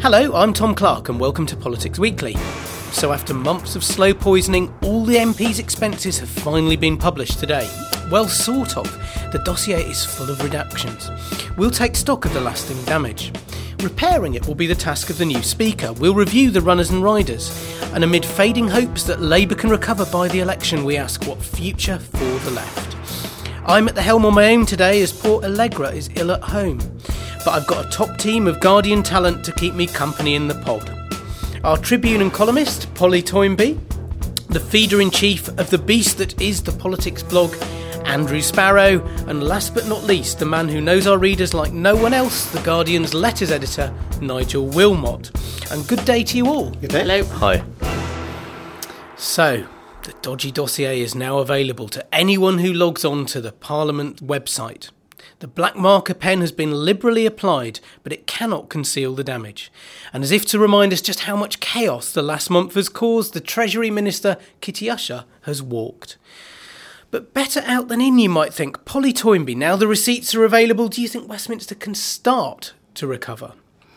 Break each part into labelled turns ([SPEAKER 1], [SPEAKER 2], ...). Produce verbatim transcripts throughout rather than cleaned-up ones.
[SPEAKER 1] Hello, I'm Tom Clark and welcome to Politics Weekly. So after months of slow poisoning, all the M P's expenses have finally been published today. Well, sort of. The dossier is full of redactions. We'll take stock of the lasting damage. Repairing it will be the task of the new Speaker. We'll review the runners and riders. And amid fading hopes that Labour can recover by the election, we ask what future for the left. I'm at the helm on my own today as poor Allegra is ill at home. But I've got a top team of Guardian talent to keep me company in the pod. Our Tribune and columnist, Polly Toynbee, the feeder-in-chief of the beast that is the politics blog, Andrew Sparrow, and last but not least, the man who knows our readers like no one else, the Guardian's letters editor, Nigel Wilmot. And good day to you all.
[SPEAKER 2] Good day.
[SPEAKER 3] Hello.
[SPEAKER 2] Hi.
[SPEAKER 1] So, the dodgy dossier is now available to anyone who logs on to the Parliament website. The black marker pen has been liberally applied, but it cannot conceal the damage. And as if to remind us just how much chaos the last month has caused, the Treasury Minister, Kitty Ussher, has walked. But better out than in, you might think. Polly Toynbee, now the receipts are available, do you think Westminster can start to recover?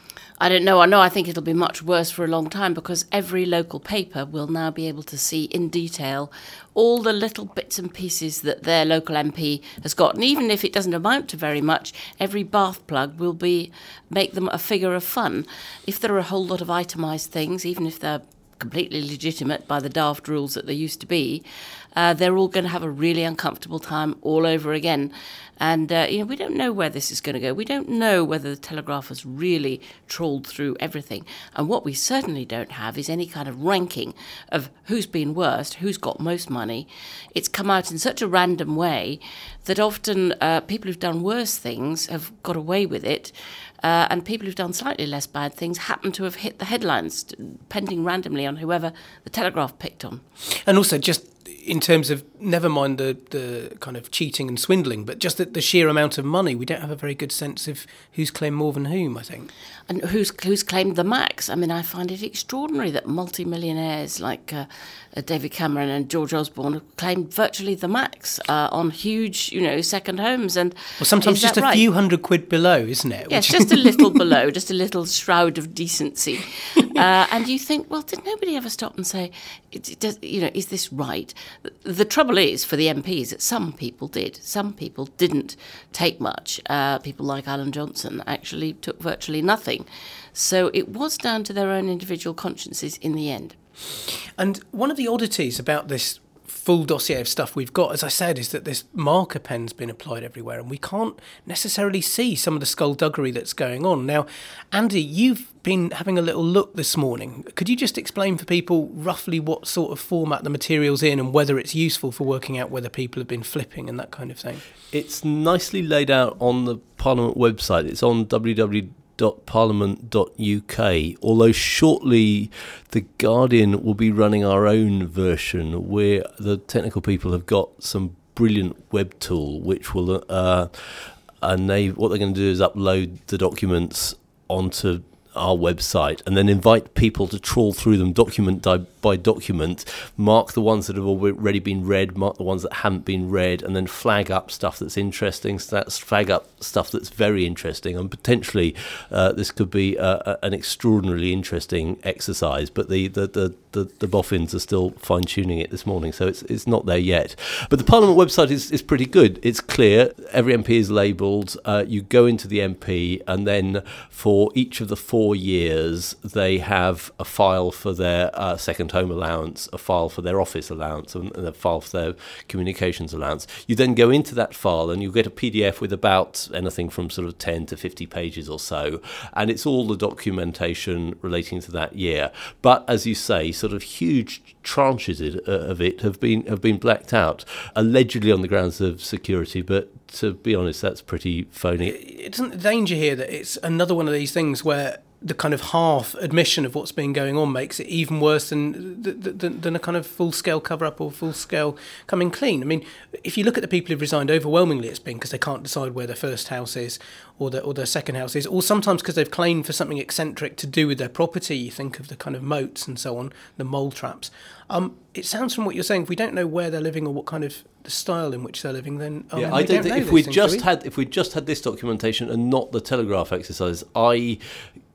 [SPEAKER 3] I don't know. I know I think it'll be much worse for a long time because every local paper will now be able to see in detail all the little bits and pieces that their local M P has got. And even if it doesn't amount to very much, every bath plug will be make them a figure of fun. If there are a whole lot of itemised things, even if they're completely legitimate by the daft rules that they used to be, uh, they're all going to have a really uncomfortable time all over again. And, uh, you know, we don't know where this is going to go. We don't know whether the Telegraph has really trawled through everything. And what we certainly don't have is any kind of ranking of who's been worst, who's got most money. It's come out in such a random way that often uh, people who've done worse things have got away with it. Uh, and people who've done slightly less bad things happen to have hit the headlines, depending randomly on whoever the Telegraph picked on.
[SPEAKER 1] And also just in terms of, never mind the, the kind of cheating and swindling, but just the, the sheer amount of money, we don't have a very good sense of who's claimed more than whom, I think.
[SPEAKER 3] And who's who's claimed the max? I mean, I find it extraordinary that multi-millionaires like uh, uh, David Cameron and George Osborne have claimed virtually the max uh, on huge, you know, second homes. And
[SPEAKER 1] well, sometimes just a
[SPEAKER 3] right?
[SPEAKER 1] few hundred quid below, isn't it?
[SPEAKER 3] Yes, just a little below, just a little shroud of decency. Uh, and you think, well, did nobody ever stop and say, it, it does, you know, is this right? The trouble is for the M Ps that some people did. Some people didn't take much. Uh, people like Alan Johnson actually took virtually nothing. So it was down to their own individual consciences in the end.
[SPEAKER 1] And one of the oddities about this full dossier of stuff we've got, as I said, is that this marker pen's been applied everywhere and we can't necessarily see some of the skullduggery that's going on. Now, Andy, you've been having a little look this morning. Could you just explain for people roughly what sort of format the material's in and whether it's useful for working out whether people have been flipping and that kind of thing?
[SPEAKER 2] It's nicely laid out on the Parliament website. It's on w w w dot parliament dot u k, although shortly the Guardian will be running our own version where the technical people have got some brilliant web tool which will uh, and they what they're going to do is upload the documents onto our website and then invite people to trawl through them document by document, mark the ones that have already been read, mark the ones that haven't been read, and then flag up stuff that's interesting, flag up stuff that's very interesting, and potentially uh, this could be uh, an extraordinarily interesting exercise, but the, the, the, the, the boffins are still fine-tuning it this morning, so it's it's not there yet. But the Parliament website is, is pretty good. It's clear, every M P is labelled, uh, you go into the M P, and then for each of the four years they have a file for their uh, second home allowance, a file for their office allowance, and a file for their communications allowance. You then go into that file and you get a P D F with about anything from sort of ten to fifty pages or so, and it's all the documentation relating to that year. But as you say, sort of huge tranches of it have been have been blacked out, allegedly on the grounds of security, but to be honest, that's pretty phony.
[SPEAKER 1] Isn't the danger here that it's another one of these things where the kind of half admission of what's been going on makes it even worse than than, than a kind of full-scale cover-up or full-scale coming clean? I mean, if you look at the people who've resigned, overwhelmingly it's been because they can't decide where their first house is or, the, or their second house is, or sometimes because they've claimed for something eccentric to do with their property. You think of the kind of moats and so on, the mole traps. Um, it sounds from what you're saying, if we don't know where they're living or what kind of the style in which they're living, then um,
[SPEAKER 2] yeah, I don't, don't think if we just had if we just had this documentation and not the Telegraph exercise, I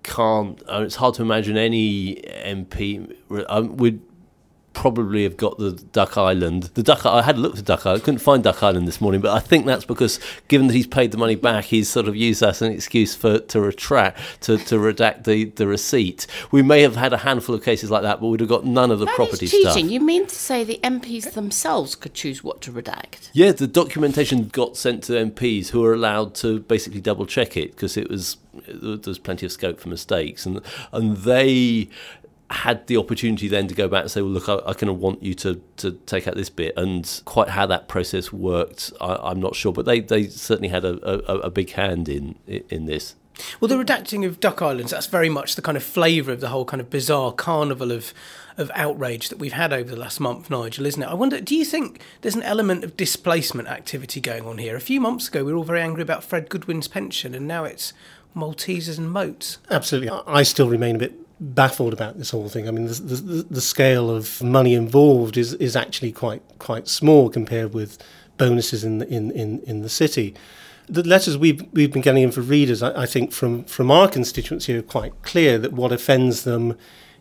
[SPEAKER 2] can't. Uh, it's hard to imagine any M P um, would probably have got the Duck Island. The Duck. I had looked at Duck Island. Couldn't find Duck Island this morning, but I think that's because, given that he's paid the money back, he's sort of used that as an excuse for to retract to, to redact the, the receipt. We may have had a handful of cases like that, but we'd have got none of the
[SPEAKER 3] that
[SPEAKER 2] property
[SPEAKER 3] is cheating.
[SPEAKER 2] stuff.
[SPEAKER 3] You mean to say the M Ps themselves could choose what to redact?
[SPEAKER 2] Yeah, the documentation got sent to M Ps who were allowed to basically double check it because it was there's plenty of scope for mistakes, and and they had the opportunity then to go back and say, well, look, I, I kind of want you to, to take out this bit. And quite how that process worked, I, I'm not sure. But they, they certainly had a, a, a big hand in in this.
[SPEAKER 1] Well, the redacting of Duck Islands, that's very much the kind of flavour of the whole kind of bizarre carnival of of outrage that we've had over the last month, Nigel, isn't it? I wonder, do you think there's an element of displacement activity going on here? A few months ago, we were all very angry about Fred Goodwin's pension, and now it's Maltesers and moats.
[SPEAKER 4] Absolutely. I still remain a bit baffled about this whole thing. I mean, the, the, the scale of money involved is, is actually quite quite small compared with bonuses in the, in, in, in the city. The letters we've we've been getting in for readers, I, I think, from, from our constituency are quite clear that what offends them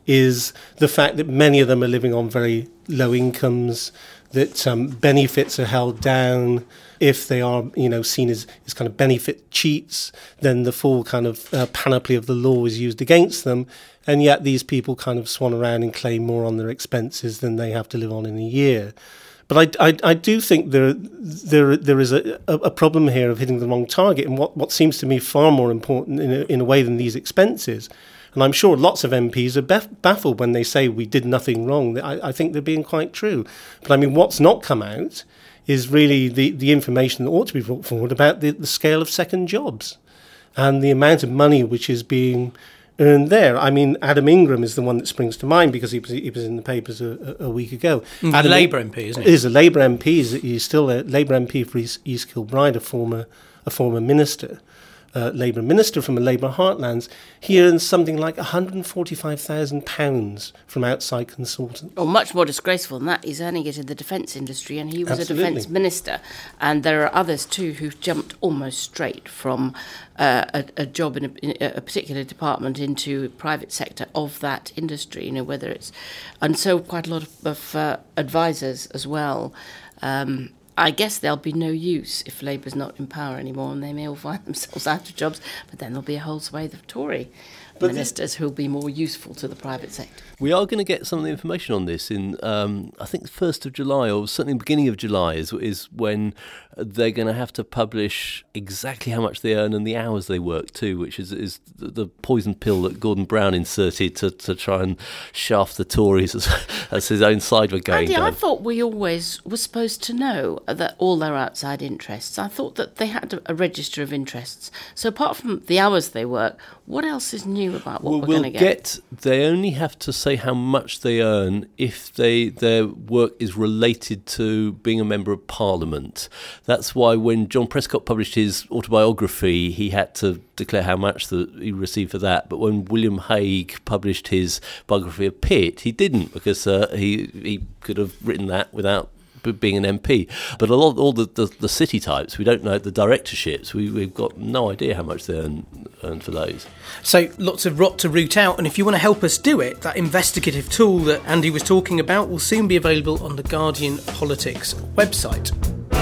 [SPEAKER 4] is the fact that many of them are living on very low incomes, that um, benefits are held down. If they are, you know, seen as, as kind of benefit cheats, then the full kind of uh, panoply of the law is used against them. And yet these people kind of swan around and claim more on their expenses than they have to live on in a year. But I, I, I do think there there there is a, a problem here of hitting the wrong target, and what, what seems to me far more important in a, in a way than these expenses. And I'm sure lots of M Ps are baff- baffled when they say we did nothing wrong. I, I think they're being quite true. But I mean, what's not come out is really the, the information that ought to be brought forward about the, the scale of second jobs and the amount of money which is being earned there. I mean, Adam Ingram is the one that springs to mind because he was, he was in the papers a, a week ago.
[SPEAKER 1] Mm,
[SPEAKER 4] Adam
[SPEAKER 1] Labour M P, isn't he?
[SPEAKER 4] Is a Labour M P. He's, he's still a Labour M P for East, East Kilbride, a former, a former minister. Uh, Labour minister from a Labour heartlands. He earns something like one hundred forty-five thousand pounds from outside consultants.
[SPEAKER 3] Or much more disgraceful than that, he's earning it in the defence industry, and he was
[SPEAKER 4] Absolutely.
[SPEAKER 3] a defence minister. And there are others too who've jumped almost straight from uh, a, a job in a, in a particular department into private sector of that industry. You know, whether it's and so quite a lot of, of uh, advisors as well. Um, I guess there'll be no use if Labour's not in power anymore, and they may all find themselves out of jobs, but then there'll be a whole swathe of Tory but ministers who'll be more useful to the private sector.
[SPEAKER 2] We are going to get some of the information on this in, um, I think, the first of July, or certainly the beginning of July is, is when they're going to have to publish exactly how much they earn and the hours they work too, which is, is the poison pill that Gordon Brown inserted to, to try and shaft the Tories as, as his own side were going
[SPEAKER 3] Andy,
[SPEAKER 2] down.
[SPEAKER 3] I thought we always were supposed to know that all their outside interests. I thought that they had a register of interests. So apart from the hours they work, what else is new about what
[SPEAKER 2] well,
[SPEAKER 3] we're
[SPEAKER 2] we'll
[SPEAKER 3] going to get?
[SPEAKER 2] get? They only have to say how much they earn if they their work is related to being a member of Parliament. That's why when John Prescott published his autobiography, he had to declare how much that he received for that. But when William Hague published his biography of Pitt, he didn't, because uh, he he could have written that without being an M P. But a lot, all the, the, the city types, we don't know the directorships. We, we've got no idea how much they earn, earn for those.
[SPEAKER 1] So lots of rot to root out, and if you want to help us do it, that investigative tool that Andy was talking about will soon be available on the Guardian Politics website.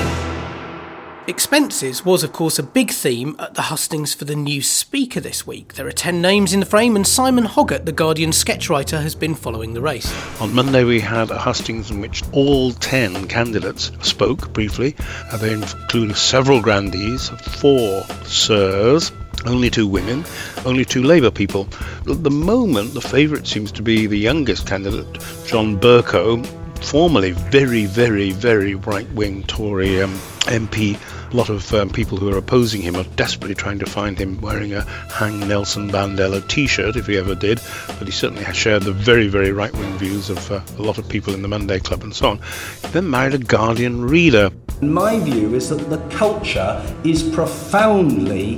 [SPEAKER 1] Expenses was, of course, a big theme at the hustings for the new Speaker this week. There are ten names in the frame, and Simon Hoggart, the Guardian sketchwriter, has been following the race.
[SPEAKER 5] On Monday we had a hustings in which all ten candidates spoke briefly. Uh, they include several grandees, four sirs, only two women, only two Labour people. At the moment, the favourite seems to be the youngest candidate, John Bercow, formerly very, very, very right-wing Tory um, M P. A lot of um, people who are opposing him are desperately trying to find him wearing a Hang Nelson Mandela t-shirt, if he ever did, but he certainly has shared the very, very right-wing views of uh, a lot of people in the Monday Club and so on. He then married a Guardian reader.
[SPEAKER 6] My view is that the culture is profoundly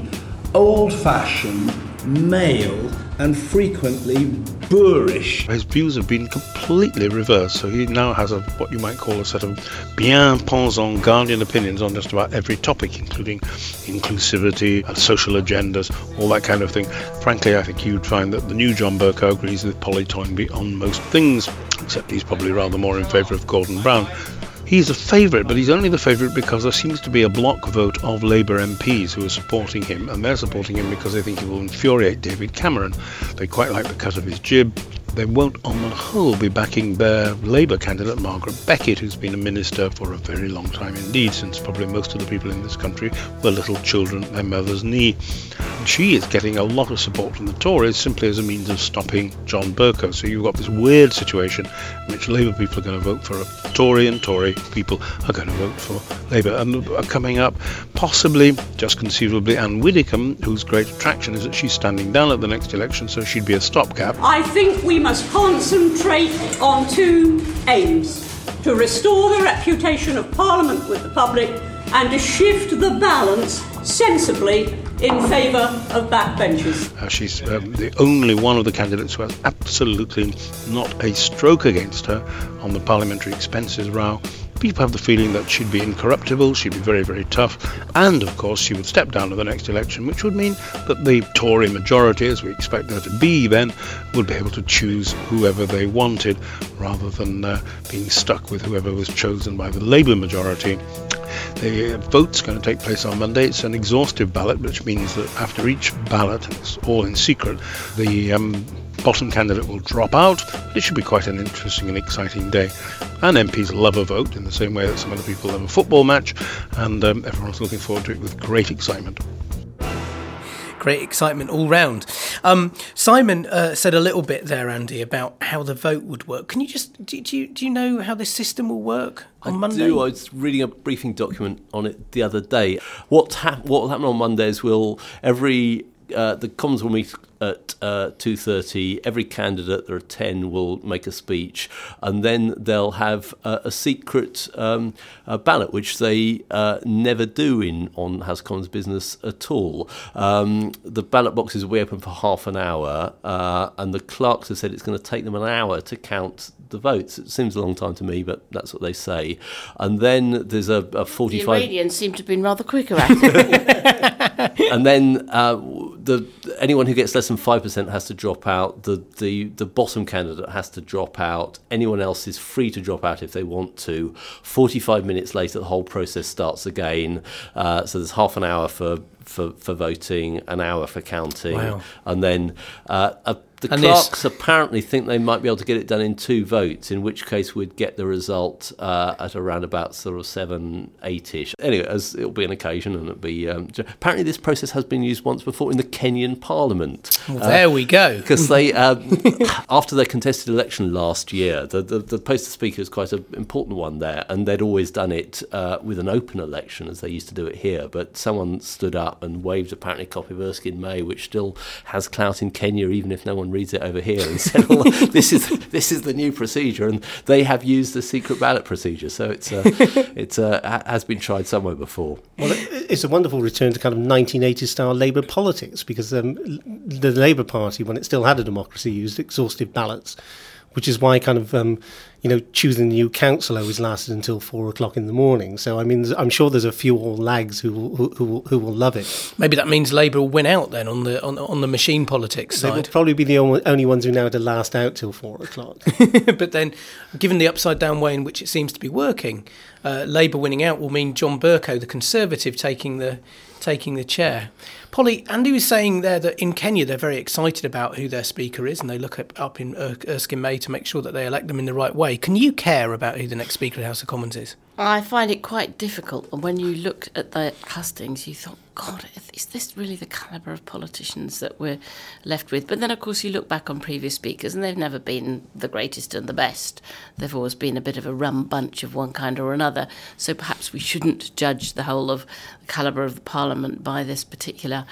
[SPEAKER 6] old-fashioned, male and frequently boorish.
[SPEAKER 5] His views have been completely reversed, so he now has a what you might call a set of bien-pensant Guardian opinions on just about every topic, including inclusivity and social agendas, all that kind of thing. Frankly, I think you'd find that the new John Bercow agrees with Polly Toynbee on most things, except he's probably rather more in favour of Gordon Brown. He's a favourite, but he's only the favourite because there seems to be a block vote of Labour M Ps who are supporting him, and they're supporting him because they think he will infuriate David Cameron. They quite like the cut of his jib. They won't, on the whole, be backing their Labour candidate, Margaret Beckett, who's been a minister for a very long time indeed, since probably most of the people in this country were little children at their mother's knee. And she is getting a lot of support from the Tories simply as a means of stopping John Bercow. So you've got this weird situation in which Labour people are going to vote for a Tory and Tory people are going to vote for Labour. And are coming up, possibly, just conceivably, Anne Widdecombe, whose great attraction is that she's standing down at the next election, so she'd be a stopgap.
[SPEAKER 7] I think we must concentrate on two aims: to restore the reputation of Parliament with the public and to shift the balance sensibly in favour of backbenchers.
[SPEAKER 5] Uh, she's um, the only one of the candidates who has absolutely not a stroke against her on the parliamentary expenses row. People have the feeling that she'd be incorruptible, she'd be very, very tough, and of course she would step down at the next election, which would mean that the Tory majority, as we expect there to be then, would be able to choose whoever they wanted, rather than uh, being stuck with whoever was chosen by the Labour majority. The vote's going to take place on Monday. It's an exhaustive ballot, which means that after each ballot, and it's all in secret, the um, bottom candidate will drop out. It should be quite an interesting and exciting day. And M Ps love a vote in the same way that some other people love a football match, and um, everyone's looking forward to it with great excitement.
[SPEAKER 1] Great excitement all round. Um, Simon uh, said a little bit there, Andy, about how the vote would work. Can you just do, do you do you know how this system will work on
[SPEAKER 2] I
[SPEAKER 1] Monday?
[SPEAKER 2] I do. I was reading a briefing document on it the other day. What ha- what will happen on Monday is we'll every uh, the Commons will meet at uh, two thirty. Every candidate, there are ten, will make a speech, and then they'll have a, a secret um, a ballot, which they uh, never do in on House of Commons business at all. Um, the ballot boxes will be open for half an hour, uh, and the clerks have said it's going to take them an hour to count the votes. It seems a long time to me, but that's what they say. And then there's a, a forty-five...
[SPEAKER 3] The Iranians seem to have been rather quicker at it.
[SPEAKER 2] And then uh, the anyone who gets less than five percent has to drop out. The, the, the bottom candidate has to drop out. Anyone else is free to drop out if they want to. forty-five minutes later, the whole process starts again. Uh, so there's half an hour for, for, for voting, an hour for counting.
[SPEAKER 1] Wow.
[SPEAKER 2] And then uh, a The
[SPEAKER 1] and
[SPEAKER 2] clerks
[SPEAKER 1] this...
[SPEAKER 2] apparently think they might be able to get it done in two votes, in which case we'd get the result uh, at around about sort of seven, eight-ish. Anyway, as it'll be an occasion, and it'll be... Um, apparently this process has been used once before in the Kenyan Parliament.
[SPEAKER 1] Well, uh, there we go.
[SPEAKER 2] Because they, um, after their contested election last year, the, the, the post of speaker is quite an important one there, and they'd always done it uh, with an open election, as they used to do it here, but someone stood up and waved apparently a copy of Erskine May, which still has clout in Kenya, even if no one reads it over here, and said, well, this is this is the new procedure, and they have used the secret ballot procedure, so it's uh, it's uh, has been tried somewhere before.
[SPEAKER 4] Well, it's a wonderful return to kind of nineteen eighties style Labour politics, because um, the Labour Party, when it still had a democracy, used exhaustive ballots, which is why kind of um, you know choosing the new council always lasted until four o'clock in the morning. So I mean, I'm sure there's a few old lags who will, who, who will, who will love it.
[SPEAKER 1] Maybe that means Labour will win out then on the on, on the machine politics side.
[SPEAKER 4] They will probably be the only, only ones who know how to last out till four o'clock.
[SPEAKER 1] But then, given the upside down way in which it seems to be working, uh, Labour winning out will mean John Bercow, the Conservative, taking the taking the chair. Polly, Andy was saying there that in Kenya they're very excited about who their speaker is, and they look up, up in er- Erskine May to make sure that they elect them in the right way. Can you care about who the next Speaker of the House of Commons is?
[SPEAKER 3] I find it quite difficult. And when you look at the hustings, you thought, God, is this really the calibre of politicians that we're left with? But then, of course, you look back on previous speakers, and they've never been the greatest and the best. They've always been a bit of a rum bunch of one kind or another. So perhaps we shouldn't judge the whole of the calibre of the Parliament by this particular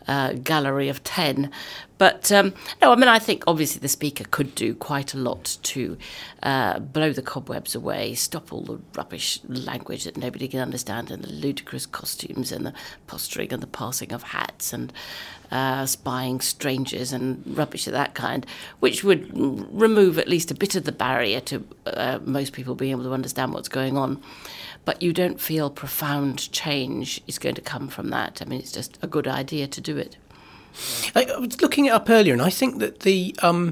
[SPEAKER 3] uh, gallery of ten. But um, no, I mean, I think obviously the Speaker could do quite a lot to uh, blow the cobwebs away, stop all the rubbish language that nobody can understand, and the ludicrous costumes and the posturing and the passing of hats and uh, spying strangers and rubbish of that kind, which would remove at least a bit of the barrier to uh, most people being able to understand what's going on. But you don't feel profound change is going to come from that. I mean, it's just a good idea to do it.
[SPEAKER 1] I was looking it up earlier, and I think that the um,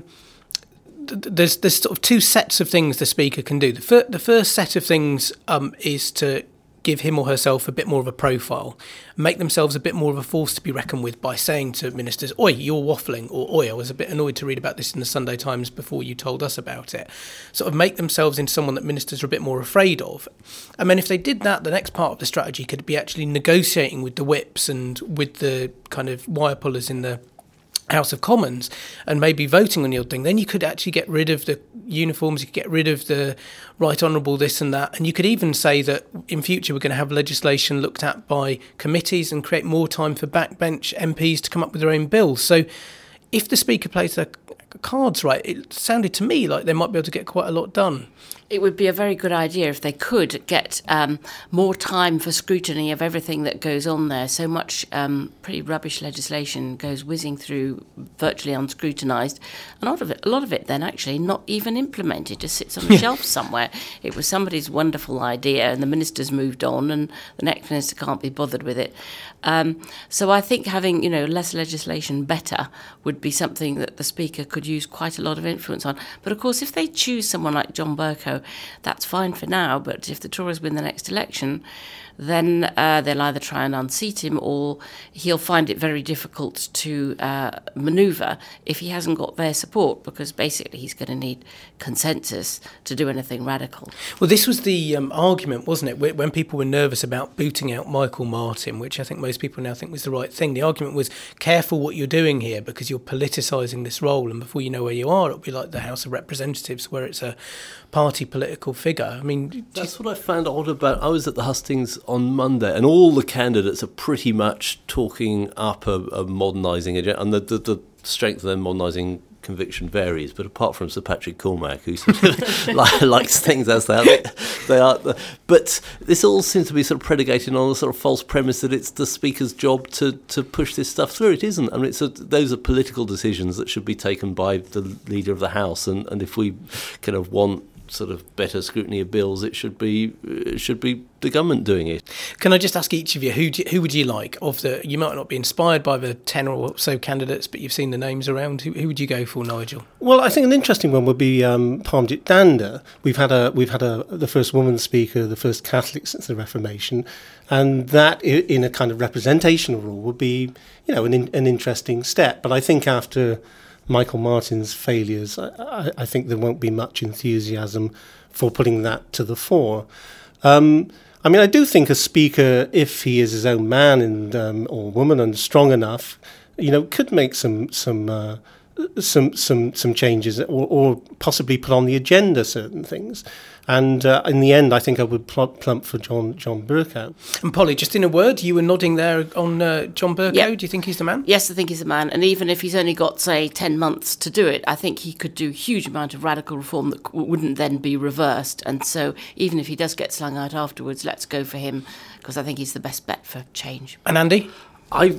[SPEAKER 1] th- there's there's sort of two sets of things the Speaker can do. The, fir- the first set of things um, is to give him or herself a bit more of a profile, make themselves a bit more of a force to be reckoned with by saying to ministers, "Oi, you're waffling," or "Oi, I was a bit annoyed to read about this in the Sunday Times before you told us about it." Sort of make themselves into someone that ministers are a bit more afraid of. And then if they did that, the next part of the strategy could be actually negotiating with the whips and with the kind of wire pullers in the House of Commons and maybe voting on the odd thing. Then you could actually get rid of the uniforms, you could get rid of the right honourable this and that, and you could even say that in future we're going to have legislation looked at by committees and create more time for backbench M Ps to come up with their own bills. So if the Speaker plays their cards right, it sounded to me like they might be able to get quite a lot done.
[SPEAKER 3] It would be a very good idea if they could get um, more time for scrutiny of everything that goes on there. So much um, pretty rubbish legislation goes whizzing through virtually unscrutinised. A lot of it, a lot of it then actually not even implemented, just sits on the shelf somewhere. It was somebody's wonderful idea and the minister's moved on and the next minister can't be bothered with it. Um, so I think having, you know, less legislation better would be something that the Speaker could use quite a lot of influence on. But of course, if they choose someone like John Bercow, that's fine for now, but if the Tories win the next election, then uh, they'll either try and unseat him or he'll find it very difficult to uh, manoeuvre if he hasn't got their support, because basically he's going to need consensus to do anything radical.
[SPEAKER 1] Well, this was the um, argument, wasn't it, when people were nervous about booting out Michael Martin, which I think most people now think was the right thing. The argument was, careful what you're doing here because you're politicising this role, and before you know where you are, it'll be like the House of Representatives where it's a party political figure. I mean,
[SPEAKER 2] that's what I found odd about. I was at the hustings on Monday, and all the candidates are pretty much talking up a, a modernising agenda, and the, the, the strength of their modernising conviction varies. But apart from Sir Patrick Cormack, who sort of likes things as they are, they, they are. But this all seems to be sort of predicated on a sort of false premise that it's the Speaker's job to, to push this stuff through. It isn't. I mean, it's a, those are political decisions that should be taken by the leader of the House, and, and if we kind of want sort of better scrutiny of bills, it should be it should be the government doing it.
[SPEAKER 1] Can I just ask each of you, who do, who would you like of the? You might not be inspired by the ten or so candidates, but you've seen the names around. Who, who would you go for, Nigel?
[SPEAKER 4] Well, I think an interesting one would be um, Parmjit Dhanda. We've had a we've had a the first woman speaker, the first Catholic since the Reformation, and that in a kind of representational role would be, you know, an an interesting step. But I think after Michael Martin's failures, I, I think there won't be much enthusiasm for putting that to the fore. Um, I mean, I do think a speaker, if he is his own man and um, or woman and strong enough, you know, could make some some uh, some some some changes, or, or possibly put on the agenda certain things. And uh, in the end, I think I would plump, plump for John John Bercow.
[SPEAKER 1] And Polly, just in a word, you were nodding there on uh, John Bercow.
[SPEAKER 3] Yep.
[SPEAKER 1] Do you think he's the man?
[SPEAKER 3] Yes, I think he's the man. And even if he's only got, say, ten months to do it, I think he could do a huge amount of radical reform that wouldn't then be reversed. And so even if he does get slung out afterwards, let's go for him, because I think he's the best bet for change.
[SPEAKER 1] And Andy?
[SPEAKER 2] I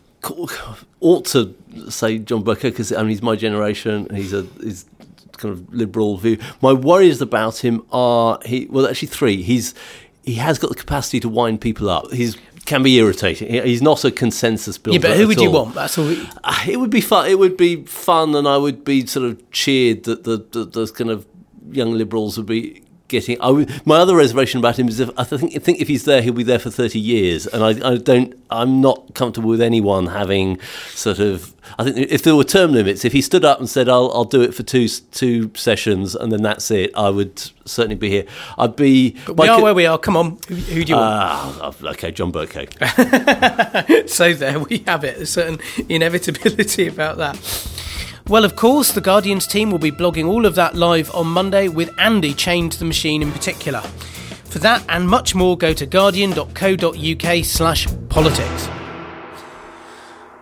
[SPEAKER 2] ought to say John Bercow because I mean, he's my generation. He's a he's kind of liberal view. My worries about him are he well actually three. He's he has got the capacity to wind people up. He's can be irritating. He, he's not a consensus builder.
[SPEAKER 1] Yeah, but who would
[SPEAKER 2] all.
[SPEAKER 1] you want? That's all. We...
[SPEAKER 2] It would be fun. It would be fun, and I would be sort of cheered that the the, the kind of young liberals would be getting. I would, my other reservation about him is if I think I think if he's there, he'll be there for thirty years, and I, I don't. I'm not comfortable with anyone having sort of. I think if there were term limits, if he stood up and said, "I'll I'll do it for two two sessions and then that's it," I would certainly be here. I'd be.
[SPEAKER 1] But we are co- where we are. Come on, who, who do you
[SPEAKER 2] uh, want? Okay, John Bercow.
[SPEAKER 1] So there we have it. A certain inevitability about that. Well, of course, the Guardian's team will be blogging all of that live on Monday, with Andy chained to the machine in particular. For that and much more, go to guardian dot co dot uk slash politics.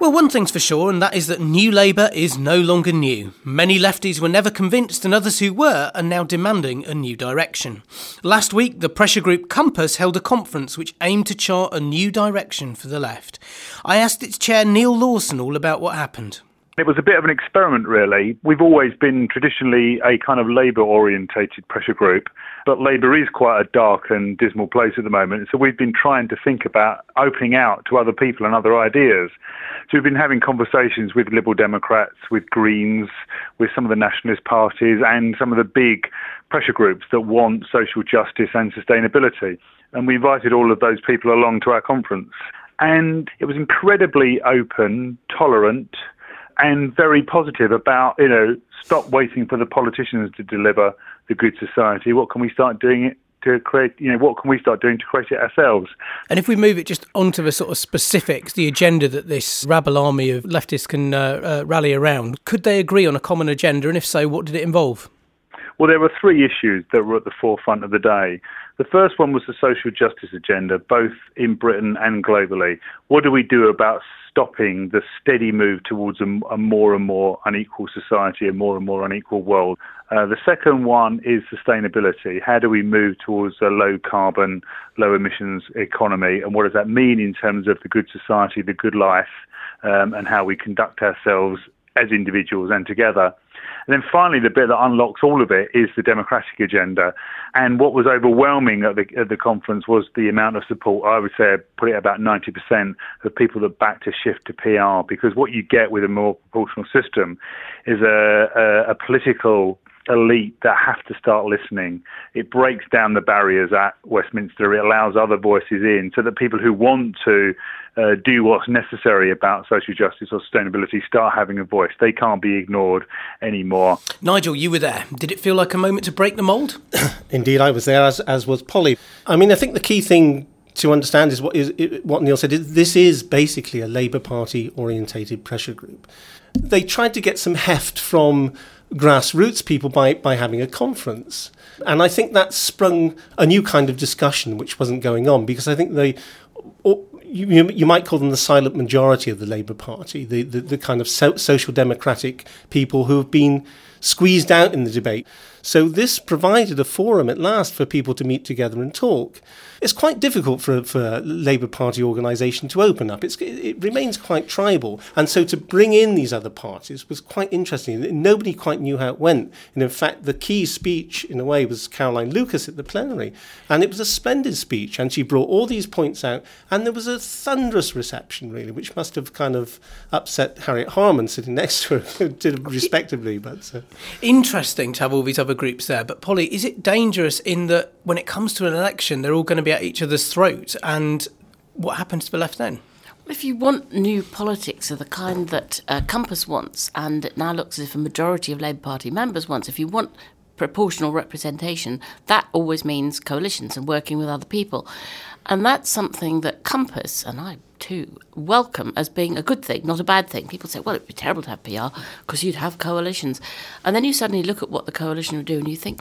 [SPEAKER 1] Well, one thing's for sure, and that is that New Labour is no longer new. Many lefties were never convinced, and others who were are now demanding a new direction. Last week, the pressure group Compass held a conference which aimed to chart a new direction for the left. I asked its chair, Neil Lawson, all about what happened.
[SPEAKER 8] It was a bit of an experiment, really. We've always been traditionally a kind of Labour-orientated pressure group, but Labour is quite a dark and dismal place at the moment. So we've been trying to think about opening out to other people and other ideas. So we've been having conversations with Liberal Democrats, with Greens, with some of the nationalist parties and some of the big pressure groups that want social justice and sustainability. And we invited all of those people along to our conference. And it was incredibly open, tolerant, and very positive about, you know, stop waiting for the politicians to deliver the good society. What can we start doing it to create, you know, what can we start doing to create it ourselves?
[SPEAKER 1] And if we move it just onto the sort of specifics, the agenda that this rabble army of leftists can uh, uh, rally around, could they agree on a common agenda? And if so, what did it involve?
[SPEAKER 8] Well, there were three issues that were at the forefront of the day. The first one was the social justice agenda, both in Britain and globally. What do we do about stopping the steady move towards a, a more and more unequal society, a more and more unequal world? Uh, the second one is sustainability. How do we move towards a low carbon, low emissions economy? And what does that mean in terms of the good society, the good life, um, and how we conduct ourselves as individuals and together? And then finally, the bit that unlocks all of it is the democratic agenda. And what was overwhelming at the, at the conference was the amount of support. I would say I'd put it about ninety percent of people that backed a shift to P R, because what you get with a more proportional system is a, a, a political elite that have to start listening. It breaks down the barriers at Westminster. It allows other voices in so that people who want to uh, do what's necessary about social justice or sustainability start having a voice. They can't be ignored anymore.
[SPEAKER 1] Nigel, you were there. Did it feel like a moment to break the mould?
[SPEAKER 4] Indeed, I was there, as as was Polly. I mean, I think the key thing to understand is what is what Neil said. Is this is basically a Labour Party orientated pressure group. They tried to get some heft from grassroots people by, by having a conference. And I think that sprung a new kind of discussion which wasn't going on, because I think they, or you, you might call them the silent majority of the Labour Party, the, the, the kind of so, social democratic people who have been squeezed out in the debate. So this provided a forum at last for people to meet together and talk. It's quite difficult for, for a Labour Party organisation to open up. It's, it remains quite tribal. And so to bring in these other parties was quite interesting. Nobody quite knew how it went. And in fact, the key speech, in a way, was Caroline Lucas at the plenary. And it was a splendid speech. And she brought all these points out. And there was a thunderous reception, really, which must have kind of upset Harriet Harman sitting next to her, did respectively. But uh.
[SPEAKER 1] Interesting to have all these other groups there. But Polly, is it dangerous in that when it comes to an election, they're all going to be at each other's throats? And what happens to the left then?
[SPEAKER 3] Well, if you want new politics of the kind that uh, Compass wants, and it now looks as if a majority of Labour Party members wants, if you want proportional representation, that always means coalitions and working with other people. And that's something that Compass, and I too, welcome as being a good thing, not a bad thing. People say, well, it'd be terrible to have P R because you'd have coalitions. And then you suddenly look at what the coalition would do and you think,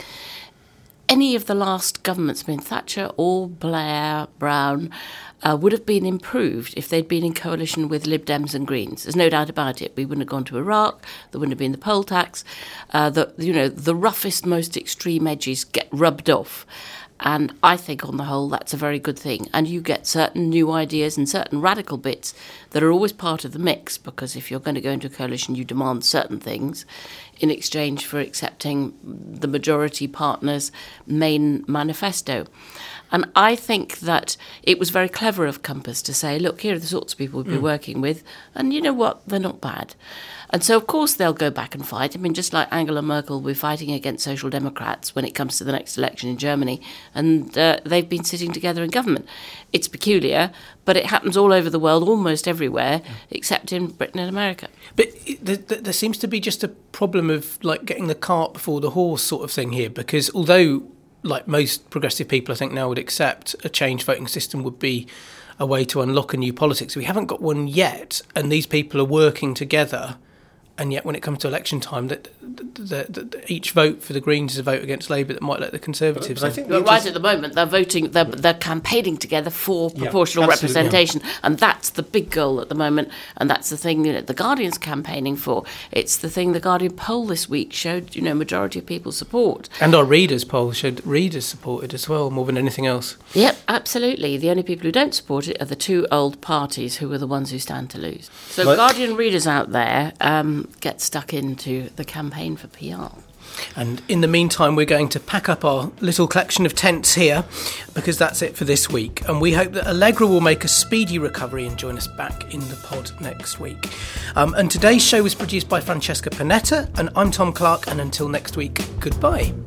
[SPEAKER 3] any of the last governments, I mean, Thatcher or Blair, Brown, uh, would have been improved if they'd been in coalition with Lib Dems and Greens. There's no doubt about it. We wouldn't have gone to Iraq. There wouldn't have been the poll tax. Uh, the, you know, the roughest, most extreme edges get rubbed off. And I think on the whole, that's a very good thing. And you get certain new ideas and certain radical bits that are always part of the mix, because if you're going to go into a coalition, you demand certain things in exchange for accepting the majority partner's main manifesto. And I think that it was very clever of Compass to say, look, here are the sorts of people we'll be mm. working with. And you know what? They're not bad. And so, of course, they'll go back and fight. I mean, just like Angela Merkel, we're fighting against Social Democrats when it comes to the next election in Germany. And uh, they've been sitting together in government. It's peculiar, but it happens all over the world, almost everywhere, except in Britain and America.
[SPEAKER 1] But there, there seems to be just a problem of, like, getting the cart before the horse sort of thing here, because although, like most progressive people, I think now would accept a change voting system would be a way to unlock a new politics, we haven't got one yet, and these people are working together and yet when it comes to election time, that the, the, the, each vote for the Greens is a vote against Labour that might let the Conservatives
[SPEAKER 4] But I
[SPEAKER 1] in.
[SPEAKER 4] think
[SPEAKER 3] But
[SPEAKER 4] the
[SPEAKER 3] right
[SPEAKER 4] interest-
[SPEAKER 3] at the moment, they're voting, they're, they're campaigning together for
[SPEAKER 4] Yeah,
[SPEAKER 3] proportional
[SPEAKER 4] absolutely,
[SPEAKER 3] representation, and that's the big goal at the moment, and that's the thing, you know, the Guardian's campaigning for. It's the thing the Guardian poll this week showed, you know, majority of people support.
[SPEAKER 1] And our readers poll showed that readers supported as well, more than anything else.
[SPEAKER 3] Yep, absolutely. The only people who don't support it are the two old parties who are the ones who stand to lose. So
[SPEAKER 4] Well-
[SPEAKER 3] Guardian readers out there, um, get stuck into the campaign for P R.
[SPEAKER 1] And in the meantime, we're going to pack up our little collection of tents here, because that's it for this week. And we hope that Allegra will make a speedy recovery and join us back in the pod next week. Um, and today's show was produced by Francesca Panetta, and I'm Tom Clark. And until next week, goodbye.